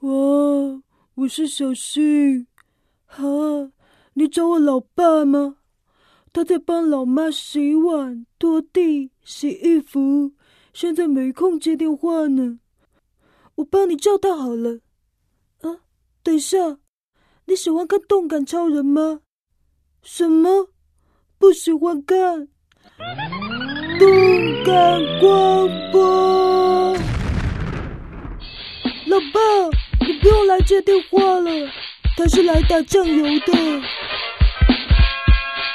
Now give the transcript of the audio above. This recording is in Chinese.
哇，我是小新。哈，你找我老爸吗？他在帮老妈洗碗、拖地、洗衣服，现在没空接电话呢。我帮你叫他好了。啊，等一下，你喜欢看动感超人吗？什么？不喜欢看？动感光波。老爸，你不用来接电话了，他是来打酱油的。